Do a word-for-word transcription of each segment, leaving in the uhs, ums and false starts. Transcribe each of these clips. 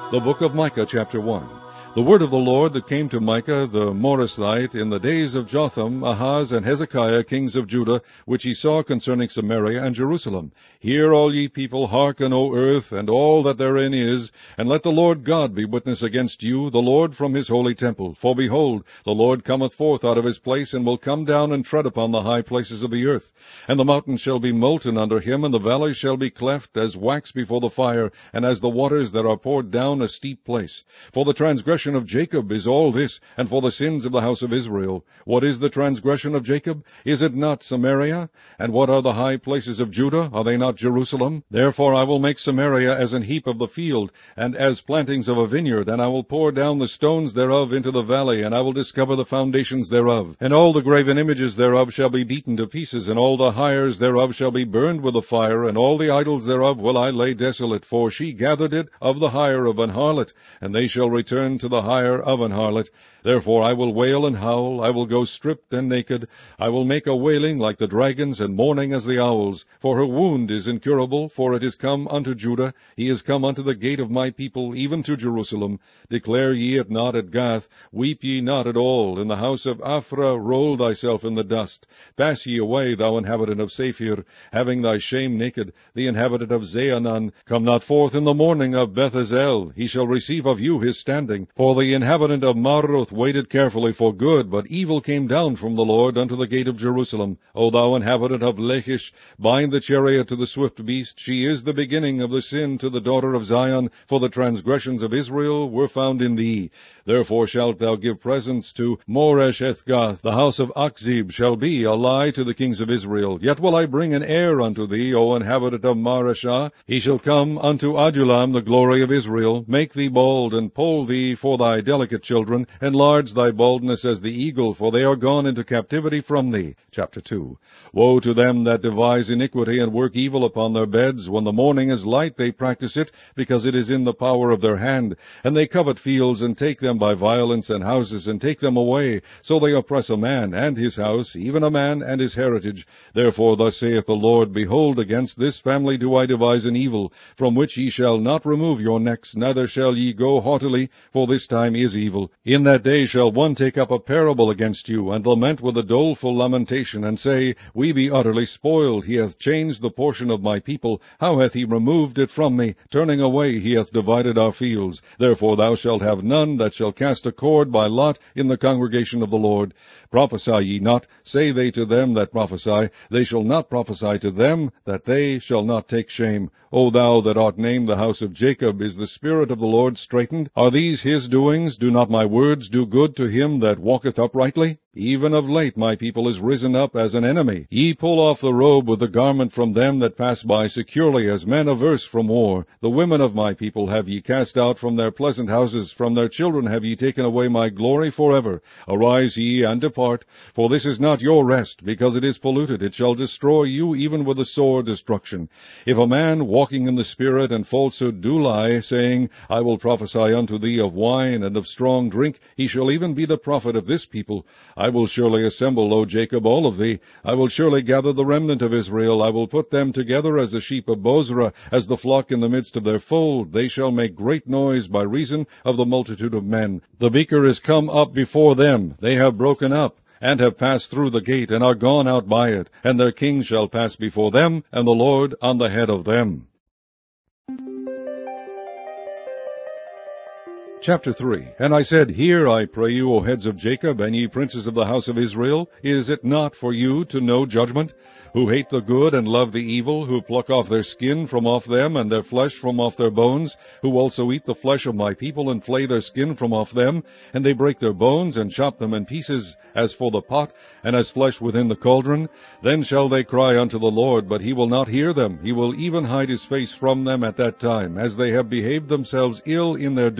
The book of Micah, chapter one. The word of the Lord that came to Micah the Morasthite in the days of Jotham, Ahaz, and Hezekiah, kings of Judah, which he saw concerning Samaria and Jerusalem. Hear, all ye people, hearken, O earth, and all that therein is, and let the Lord God be witness against you, the Lord from his holy temple. For behold, the Lord cometh forth out of his place, and will come down and tread upon the high places of the earth. And the mountains shall be molten under him, and the valleys shall be cleft as wax before the fire, and as the waters that are poured down a steep place. For the transgression of Jacob is all this, and for the sins of the house of Israel. What is the transgression of Jacob? Is it not Samaria? And what are the high places of Judah? Are they not Jerusalem? Therefore I will make Samaria as an heap of the field, and as plantings of a vineyard, and I will pour down the stones thereof into the valley, and I will discover the foundations thereof. And all the graven images thereof shall be beaten to pieces, and all the hires thereof shall be burned with the fire, and all the idols thereof will I lay desolate, for she gathered it of the hire of an harlot, and they shall return to the hire of an harlot. Therefore I will wail and howl, I will go stripped and naked, I will make a wailing like the dragons, and mourning as the owls. For her wound is incurable, for it is come unto Judah, he is come unto the gate of my people, even to Jerusalem. Declare ye it not at Gath, weep ye not at all. In the house of Aphrah roll thyself in the dust. Pass ye away, thou inhabitant of Saphir, having thy shame naked, the inhabitant of Zaanan. Come not forth in the morning of Beth-ezel, he shall receive of you his standing. For the inhabitant of Maroth waited carefully for good, but evil came down from the Lord unto the gate of Jerusalem. O thou inhabitant of Lachish, bind the chariot to the swift beast. She is the beginning of the sin to the daughter of Zion, for the transgressions of Israel were found in thee. Therefore shalt thou give presents to Moresh-eth-gath. The house of Achzib shall be a lie to the kings of Israel. Yet will I bring an heir unto thee, O inhabitant of Mareshah. He shall come unto Adullam, the glory of Israel. Make thee bald, and poll thee for thy delicate children. Enlarge thy baldness as the eagle, for they are gone into captivity from thee. Chapter two. Woe to them that devise iniquity and work evil upon their beds. When the morning is light they practice it, because it is in the power of their hand. And they covet fields, and take them by violence, and houses, and take them away. So they oppress a man and his house, even a man and his heritage. Therefore thus saith the Lord, Behold, against this family do I devise an evil, from which ye shall not remove your necks, neither shall ye go haughtily, for this time is evil. In that day shall one take up a parable against you, and lament with a doleful lamentation, and say, We be utterly spoiled. He hath changed the portion of my people. How hath he removed it from me? Turning away he hath divided our fields. Therefore thou shalt have none that shall cast a cord by lot in the congregation of the Lord. Prophesy ye not, say they to them that prophesy. They shall not prophesy to them, that they shall not take shame. O thou that art named the house of Jacob, is the Spirit of the Lord straitened? Are these his doings? Do not my words do good to him that walketh uprightly? Even of late my people is risen up as an enemy. Ye pull off the robe with the garment from them that pass by securely, as men averse from war. The women of my people have ye cast out from their pleasant houses. From their children have ye taken away my glory forever. Arise ye and depart, for this is not your rest, because it is polluted. It shall destroy you even with a sore destruction. If a man walking in the Spirit and falsehood do lie, saying, I will prophesy unto thee of wine and of strong drink, he shall even be the prophet of this people. I will surely assemble, O Jacob, all of thee. I will surely gather the remnant of Israel. I will put them together as the sheep of Bozrah, as the flock in the midst of their fold. They shall make great noise by reason of the multitude of men. The beaker is come up before them. They have broken up, and have passed through the gate, and are gone out by it. And their king shall pass before them, and the Lord on the head of them. Chapter three. And I said, Hear, I pray you, O heads of Jacob, and ye princes of the house of Israel. Is it not for you to know judgment? Who hate the good and love the evil, who pluck off their skin from off them, and their flesh from off their bones, who also eat the flesh of my people, and flay their skin from off them, and they break their bones, and chop them in pieces, as for the pot, and as flesh within the cauldron. Then shall they cry unto the Lord, but he will not hear them. He will even hide his face from them at that time, as they have behaved themselves ill in their doings.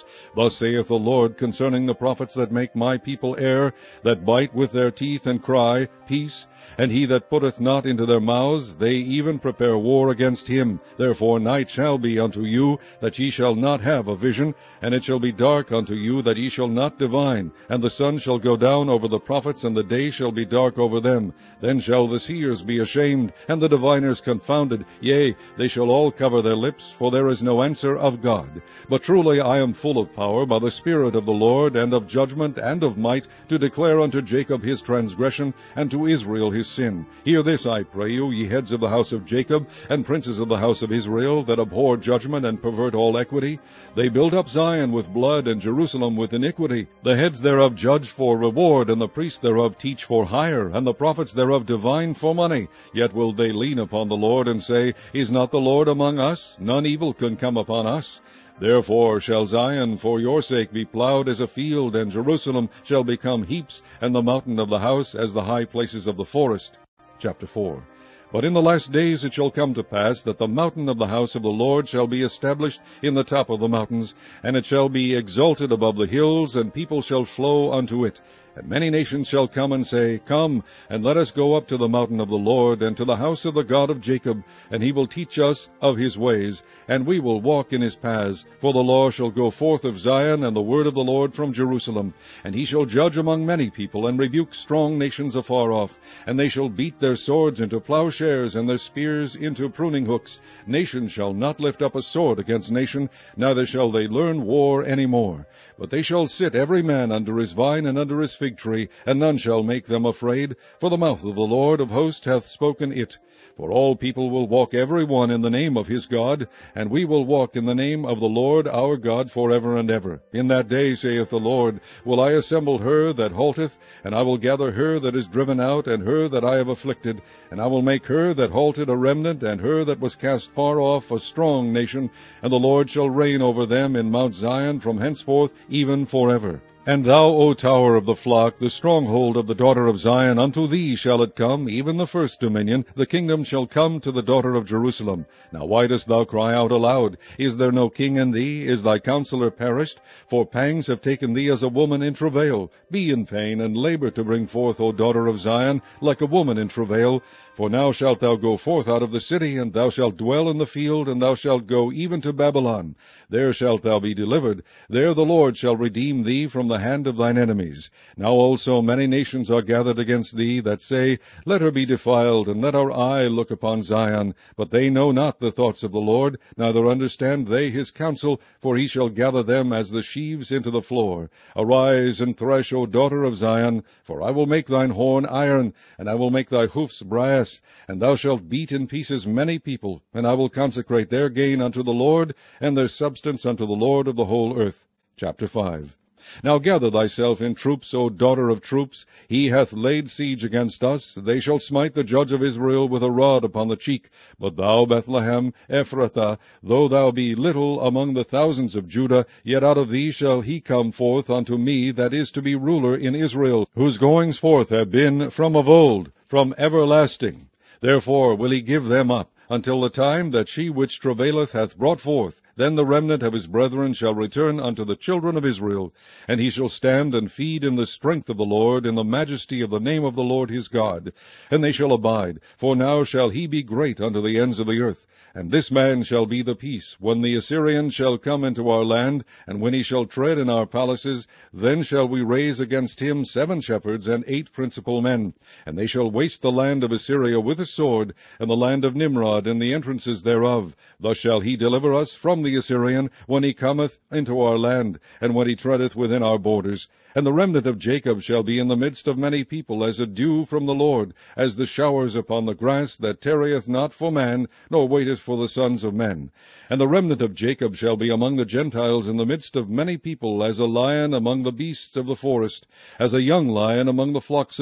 Thus saith the Lord concerning the prophets that make my people err, that bite with their teeth, and cry, Peace, and he that putteth not into their mouths, they even prepare war against him. Therefore night shall be unto you, that ye shall not have a vision, and it shall be dark unto you, that ye shall not divine. And the sun shall go down over the prophets, and the day shall be dark over them. Then shall the seers be ashamed, and the diviners confounded. Yea, they shall all cover their lips, for there is no answer of God. But truly I am full of power by the Spirit of the Lord, and of judgment, and of might, to declare unto Jacob his transgression, and to Israel his sin. Hear this, I pray you, ye heads of the house of Jacob, and princes of the house of Israel, that abhor judgment, and pervert all equity. They build up Zion with blood, and Jerusalem with iniquity. The heads thereof judge for reward, and the priests thereof teach for hire, and the prophets thereof divine for money. Yet will they lean upon the Lord, and say, Is not the Lord among us? None evil can come upon us. Therefore shall Zion for your sake be plowed as a field, and Jerusalem shall become heaps, and the mountain of the house as the high places of the forest. Chapter four. But in the last days it shall come to pass that the mountain of the house of the Lord shall be established in the top of the mountains, and it shall be exalted above the hills, and people shall flow unto it. And many nations shall come and say, Come, and let us go up to the mountain of the Lord, and to the house of the God of Jacob, and he will teach us of his ways, and we will walk in his paths. For the law shall go forth of Zion, and the word of the Lord from Jerusalem. And he shall judge among many people, and rebuke strong nations afar off. And they shall beat their swords into plowshares, and their spears into pruning hooks. Nation shall not lift up a sword against nation, neither shall they learn war any more. But they shall sit every man under his vine and under his fig tree, and none shall make them afraid, for the mouth of the Lord of hosts hath spoken it. For all people will walk every one in the name of his God, and we will walk in the name of the Lord our God forever and ever. In that day, saith the Lord, will I assemble her that halteth, and I will gather her that is driven out, and her that I have afflicted, and I will make her that halted a remnant, and her that was cast far off a strong nation, and the Lord shall reign over them in Mount Zion from henceforth even forever. And thou, O tower of the flock, the stronghold of the daughter of Zion, unto thee shall it come, even the first dominion. The kingdom shall come to the daughter of Jerusalem. Now why dost thou cry out aloud? Is there no king in thee? Is thy counselor perished? For pangs have taken thee as a woman in travail. Be in pain, and labor to bring forth, O daughter of Zion, like a woman in travail. For now shalt thou go forth out of the city, and thou shalt dwell in the field, and thou shalt go even to Babylon. There shalt thou be delivered. There the Lord shall redeem thee from the hand of thine enemies. Now also many nations are gathered against thee, that say, Let her be defiled, and let our eye look upon Zion. But they know not the thoughts of the Lord, neither understand they his counsel, for he shall gather them as the sheaves into the floor. Arise and thresh, O daughter of Zion, for I will make thine horn iron, and I will make thy hoofs brass, and thou shalt beat in pieces many people, and I will consecrate their gain unto the Lord, and their substance unto the Lord of the whole earth. Chapter five. Now gather thyself in troops, O daughter of troops. He hath laid siege against us. They shall smite the judge of Israel with a rod upon the cheek. But thou, Bethlehem, Ephrathah, though thou be little among the thousands of Judah, yet out of thee shall he come forth unto me that is to be ruler in Israel, whose goings forth have been from of old, from everlasting. Therefore will he give them up, until the time that she which travaileth hath brought forth. Then the remnant of his brethren shall return unto the children of Israel, and he shall stand and feed in the strength of the Lord, in the majesty of the name of the Lord his God. And they shall abide, for now shall he be great unto the ends of the earth. And this man shall be the peace, when the Assyrian shall come into our land, and when he shall tread in our palaces, then shall we raise against him seven shepherds and eight principal men. And they shall waste the land of Assyria with a sword, and the land of Nimrod and the entrances thereof. Thus shall he deliver us from the Assyrian, when he cometh into our land, and when he treadeth within our borders. And the remnant of Jacob shall be in the midst of many people, as a dew from the Lord, as the showers upon the grass, that tarrieth not for man, nor waiteth for the sons of men. And the remnant of Jacob shall be among the Gentiles in the midst of many people, as a lion among the beasts of the forest, as a young lion among the flocks of sheep.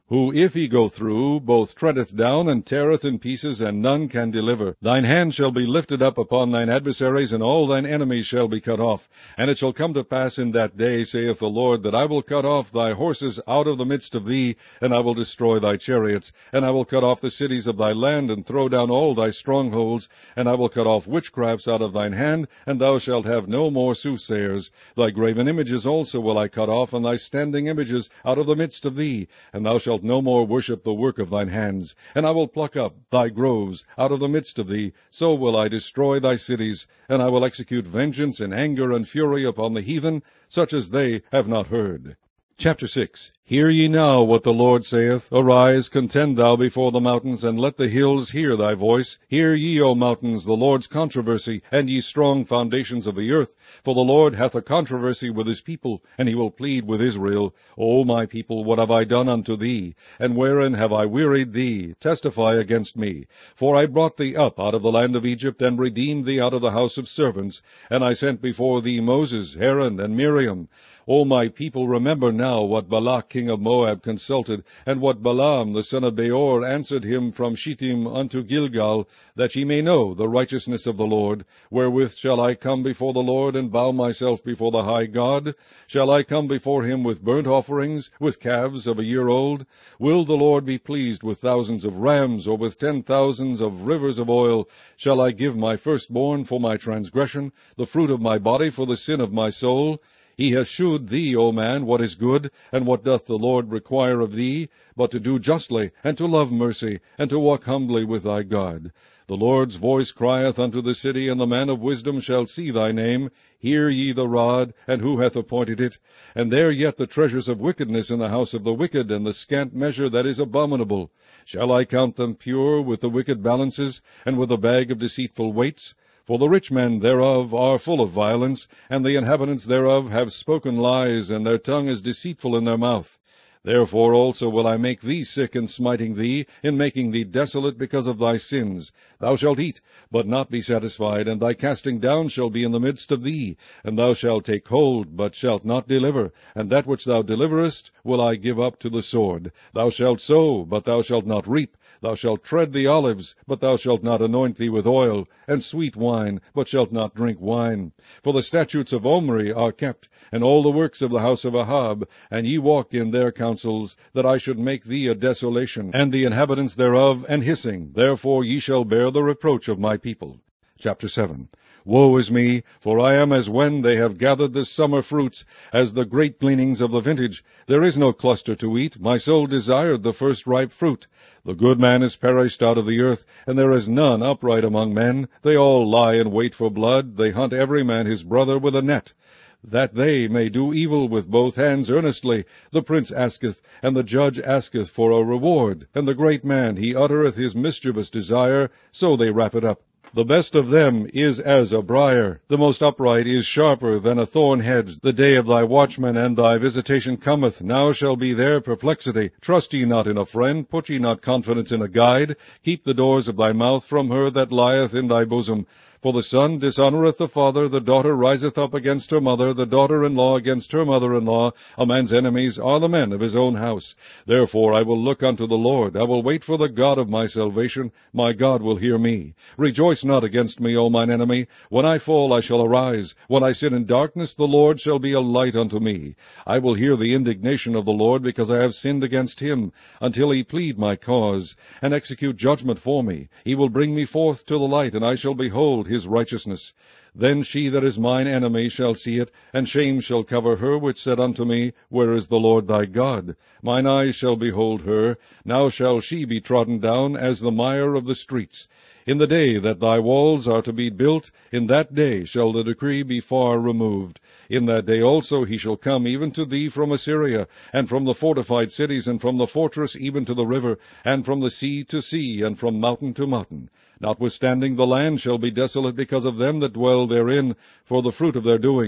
who, if he go through, both treadeth down and teareth in pieces, and none can deliver. Thine hand shall be lifted up upon thine adversaries, and all thine enemies shall be cut off. And it shall come to pass in that day, saith the Lord, that I will cut off thy horses out of the midst of thee, and I will destroy thy chariots, and I will cut off the cities of thy land, and throw down all thy strongholds, and I will cut off witchcrafts out of thine hand, and thou shalt have no more soothsayers. Thy graven images also will I cut off, and thy standing images out of the midst of thee, and thou shalt no more worship the work of thine hands. And I will pluck up thy groves out of the midst of thee, so will I destroy thy cities, and I will execute vengeance in anger and fury upon the heathen, such as they have not heard. Chapter six. Hear ye now what the Lord saith. Arise, contend thou before the mountains, and let the hills hear thy voice. Hear ye, O mountains, the Lord's controversy, and ye strong foundations of the earth. For the Lord hath a controversy with his people, and he will plead with Israel. O my people, what have I done unto thee? And wherein have I wearied thee? Testify against me. For I brought thee up out of the land of Egypt, and redeemed thee out of the house of servants. And I sent before thee Moses, Aaron, and Miriam. O my people, remember now what Balak king of Moab consulted, and what Balaam the son of Beor answered him from Shittim unto Gilgal, that ye may know the righteousness of the Lord. Wherewith shall I come before the Lord, and bow myself before the high God? Shall I come before him with burnt offerings, with calves of a year old? Will the Lord be pleased with thousands of rams, or with ten thousands of rivers of oil? Shall I give my firstborn for my transgression, the fruit of my body for the sin of my soul? He has shewed thee, O man, what is good, and what doth the Lord require of thee, but to do justly, and to love mercy, and to walk humbly with thy God. The Lord's voice crieth unto the city, and the man of wisdom shall see thy name. Hear ye the rod, and who hath appointed it? And there yet the treasures of wickedness in the house of the wicked, and the scant measure that is abominable. Shall I count them pure with the wicked balances, and with a bag of deceitful weights? For the rich men thereof are full of violence, and the inhabitants thereof have spoken lies, and their tongue is deceitful in their mouth. Therefore also will I make thee sick in smiting thee, in making thee desolate because of thy sins. Thou shalt eat, but not be satisfied, and thy casting down shall be in the midst of thee. And thou shalt take hold, but shalt not deliver, and that which thou deliverest will I give up to the sword. Thou shalt sow, but thou shalt not reap. Thou shalt tread the olives, but thou shalt not anoint thee with oil, and sweet wine, but shalt not drink wine. For the statutes of Omri are kept, and all the works of the house of Ahab, and ye walk in their counsels, that I should make thee a desolation, and the inhabitants thereof an hissing. Therefore ye shall bear the reproach of my people. Chapter seven. Woe is me, for I am as when they have gathered the summer fruits, as the great gleanings of the vintage. There is no cluster to eat. My soul desired the first ripe fruit. The good man is perished out of the earth, and there is none upright among men. They all lie in wait for blood. They hunt every man his brother with a net, that they may do evil with both hands earnestly. The prince asketh, and the judge asketh for a reward, and the great man, he uttereth his mischievous desire, so they wrap it up. The best of them is as a briar. The most upright is sharper than a thorn hedge. The day of thy watchman and thy visitation cometh. Now shall be their perplexity. Trust ye not in a friend. Put ye not confidence in a guide. Keep the doors of thy mouth from her that lieth in thy bosom. For the son dishonoureth the father, the daughter riseth up against her mother, the daughter-in-law against her mother-in-law. A man's enemies are the men of his own house. Therefore I will look unto the Lord. I will wait for the God of my salvation. My God will hear me. Rejoice not against me, O mine enemy. When I fall I shall arise. When I sit in darkness, the Lord shall be a light unto me. I will hear the indignation of the Lord, because I have sinned against him, until he plead my cause, and execute judgment for me. He will bring me forth to the light, and I shall behold his righteousness. Then she that is mine enemy shall see it, and shame shall cover her which said unto me, Where is the Lord thy God? Mine eyes shall behold her. Now shall she be trodden down as the mire of the streets. In the day that thy walls are to be built, in that day shall the decree be far removed. In that day also he shall come even to thee from Assyria, and from the fortified cities, and from the fortress even to the river, and from the sea to sea, and from mountain to mountain. Notwithstanding the land shall be desolate because of them that dwell therein, for the fruit of their doings.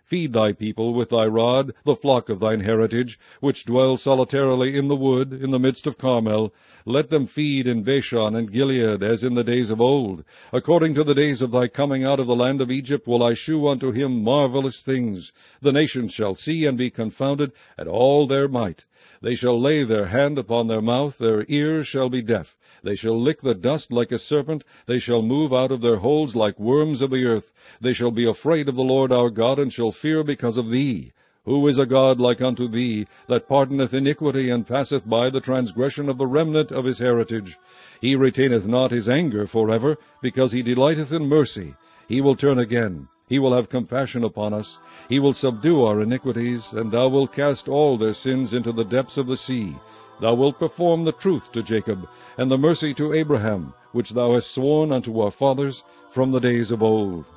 Feed thy people with thy rod, the flock of thine heritage, which dwell solitarily in the wood, in the midst of Carmel. Let them feed in Bashan and Gilead, as in the days of old. According to the days of thy coming out of the land of Egypt will I shew unto him marvelous things. The nations shall see and be confounded at all their might. They shall lay their hand upon their mouth, their ears shall be deaf. They shall lick the dust like a serpent, they shall move out of their holes like worms of the earth. They shall be afraid of the Lord our God, and shall fear because of thee. Who is a God like unto thee, that pardoneth iniquity, and passeth by the transgression of the remnant of his heritage? He retaineth not his anger forever, because he delighteth in mercy. He will turn again. He will have compassion upon us. He will subdue our iniquities, and thou wilt cast all their sins into the depths of the sea. Thou wilt perform the truth to Jacob, and the mercy to Abraham, which thou hast sworn unto our fathers from the days of old.